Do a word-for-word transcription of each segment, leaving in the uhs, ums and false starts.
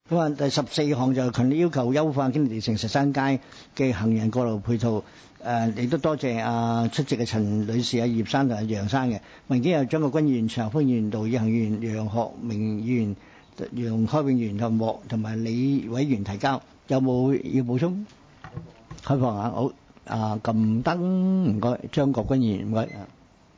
咁啊，第十四項就強烈要求優化堅尼地城石山街嘅行人過路配套。誒，亦都多謝啊出席嘅陳女士、啊葉生同阿楊生嘅。文件由張國軍議員、陳學鋒議員、杜以恒議員、楊學明議員、楊開永議員同莫同埋李委員提交。有冇要補充？開放啊，好啊，撳燈唔該，張國軍議員唔該啊。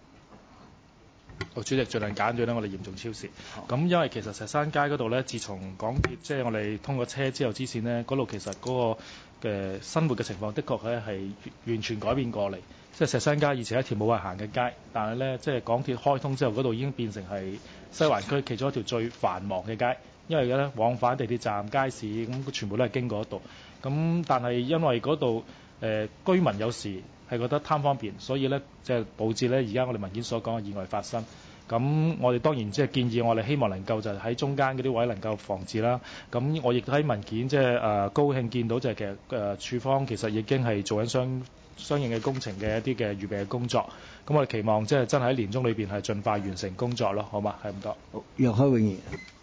好，主席盡量簡短啦，我哋嚴重超時。咁因為其實石山街嗰度咧，自從港鐵即係我哋通過車之後支線呢，嗰度其實嗰個嘅生活嘅情況，的確咧係完全改變過嚟。即係石山街以前一條冇人行嘅街，但係咧即係港鐵開通之後，嗰度已經變成係西環區其中一條最繁忙嘅街。因為咧往返地鐵站、街市咁，全部都係經過嗰度。咁但係因為嗰度誒居民有時係覺得貪方便，所以咧即係導致咧而家我哋文件所講嘅意外發生。咁我哋當然即係建議我哋希望能夠就喺中間嗰啲位能夠防治啦。咁我亦都喺文件即係誒高興見到就係其實誒處方其實已經係做緊相相應嘅工程嘅一啲嘅預備嘅工作。咁我哋期望即係真係喺年中裏邊係盡快完成工作咯，好嘛？係咁多。 好，楊開永議員。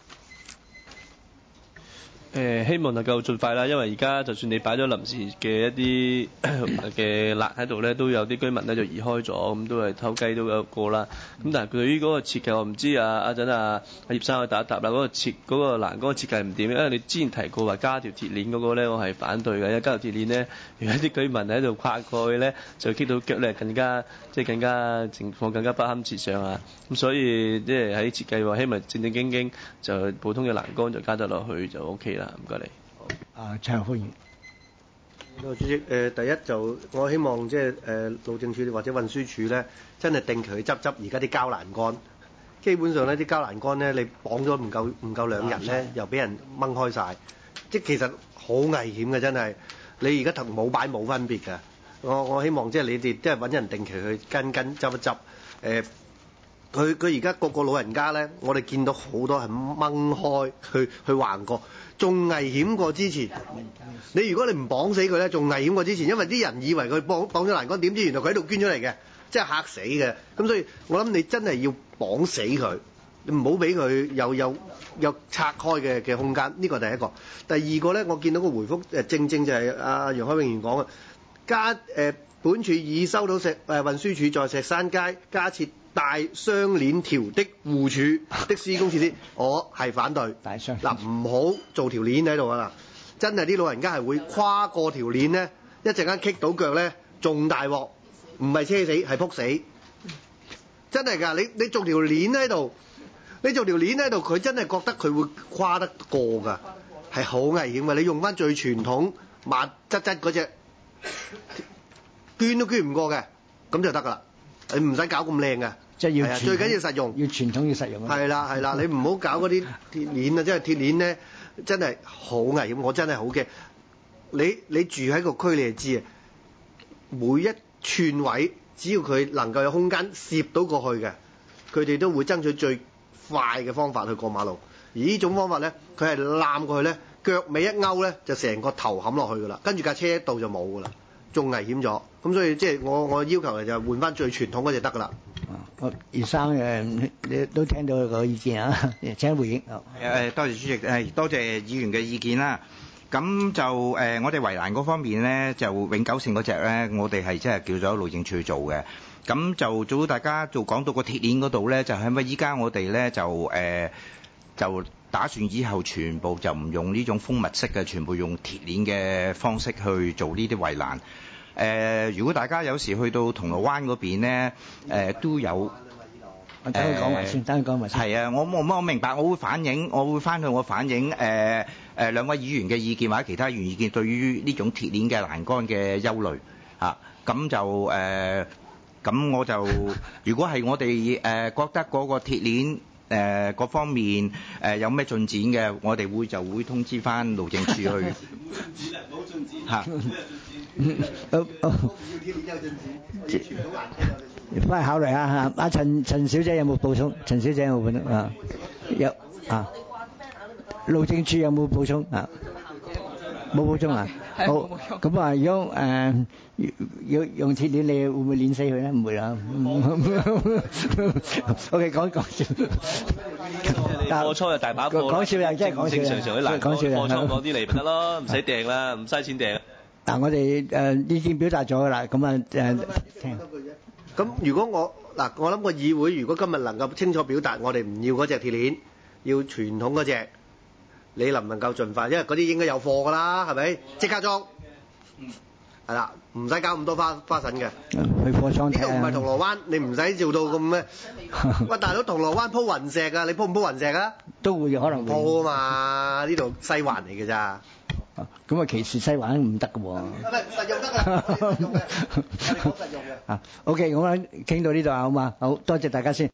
誒希望能夠盡快啦，因為而家就算你擺咗臨時嘅一啲嘅欄喺度咧，都有啲居民咧就移開咗，咁都係偷雞都有個啦。咁但係對於嗰個設計，我唔知啊阿陣啊阿葉生去答一答啦。嗰、嗰個設嗰、嗰個欄嗰個設計唔掂，因為你之前提過話加條鐵鏈嗰個咧，我係反對嘅。因為加條鐵鏈咧，如果啲居民喺度跨過去咧，就棘到腳咧，更加即係更加情況更加不堪設想啊。咁所以即係喺設計話，希望正正經經就普通嘅欄杆就加得落去就 O K 啦。唔該你。 啊，陳學鋒議員。 主席，誒、呃、第一就我希望即係誒路政署或者運輸署咧，真係定期去執執而家啲膠欄杆。基本上咧，啲膠欄杆咧，你綁咗唔夠唔夠兩日咧，又俾人掹開晒。即係其實好危險嘅，真係。你而家同冇擺冇分別㗎。我我希望即係你哋即係揾人定期去跟跟執一執。誒、呃，佢佢而家個個老人家咧，我哋見到好多係掹開去去橫過。仲危險過之前，你如果你唔綁死佢咧，仲危險過之前，因為啲人以為佢綁綁咗欄杆，點知原來佢喺度捐出嚟嘅，即係嚇死嘅。咁所以我諗你真係要綁死佢，你唔好俾佢有有有拆開嘅嘅空間。呢個第一個。第二個咧，我見到個回覆誒，正正就係阿楊開永議員講嘅，加誒、呃、本署已收到石誒、呃、運輸署在石山街加設大雙鏈條的戶署的施工設施，我係反對。 大雙嗱，唔好做條鏈喺度啊！嗱，真係啲老人家係會跨過條鏈咧，一陣間棘到腳咧，仲大鑊，唔係車死係撲死，真係㗎！你你做條鏈喺度，你做條鏈喺度，佢真係覺得佢會跨得過㗎，係好危險㗎！你用翻最傳統麻質質嗰隻，捐都捐唔過嘅，咁就得㗎啦。你唔使搞咁靚嘅， 即係要最緊要實用， 要傳統要實用。 係啦係啦，你唔好搞嗰啲鐵鏈啊！即係鐵鏈咧，真係好危險，我真係好驚。你你住喺個區，你就知啊。每一寸位，只要佢能夠有空間攝到過去嘅，佢哋都會爭取最快嘅方法去過馬路。而呢種方法咧，佢係攬過去咧，腳尾一勾咧，就成個頭冚落去㗎啦，跟住架車一到就冇㗎啦。仲危險咗，咁所以即係我我要求嘅就係換翻最傳統嗰隻得㗎啦。 啊，葉生誒，你都聽到佢個意見啊，請回應。 誒，多謝主席，誒多謝議員嘅意見啦。咁就誒、呃，我哋圍欄嗰方面咧，就永久性嗰隻咧，我哋係即係叫咗路政署做嘅。咁就早大家做講到個鐵鏈嗰度咧，就係咪依家我哋咧就誒、呃、就打算以後全部就唔用呢種封密式嘅，全部用鐵鏈嘅方式去做呢啲圍欄。誒、呃，如果大家有時去到銅鑼灣嗰邊咧，誒、呃、都有。 等佢講埋先，等佢講埋先。 係啊，我我我明白，我會反映，我會翻去我反映誒誒、呃呃、兩位議員嘅意見或者其他議員意見對於呢種鐵鏈嘅欄杆嘅憂慮嚇，咁、啊、就誒咁、呃、我就如果係我哋誒、呃、覺得嗰個鐵鏈誒各方面誒、呃、有咩進展嘅，我哋會就會通知翻路政署去。冇進展啊！冇進展嚇。 要鐵鏈有進展，傳統欄杆有。翻去考慮下嚇，阿陳陳小姐有冇補充？陳小姐有冇補充啊？有啊。路政署有冇補充啊？冇補充啊？好，咁啊，如果誒要用鐵鏈，你會唔會鏈死佢咧？唔會啊。O K，講講笑。 貨倉就大把貨。 講笑人真係講笑人， 正常常啲欄杆， 講笑人貨倉攞啲嚟咪得咯，唔使訂啦，唔嘥錢訂。 嗱，我哋誒意見表達咗㗎啦，咁啊誒聽。 咁如果我嗱，我諗個議會如果今日能夠清楚表達，我哋唔要嗰隻鐵鏈，要傳統嗰隻，你能唔能夠盡快？因為嗰啲應該有貨㗎啦，係咪？即刻裝。係啦，唔使搞咁多花花神嘅。 去貨倉睇下。 呢度唔係銅鑼灣，你唔使做到咁咩？喂，大佬，銅鑼灣鋪雲石啊，你鋪唔鋪雲石啊？ 都會可能會鋪啊嘛，呢度西環嚟嘅咋。 咁啊，歧視西環唔得嘅喎。 唔係實用得㗎，實用嘅，我哋講實用嘅。 啊，OK，咁啊，傾到呢度啊，好嘛？好多謝大家先。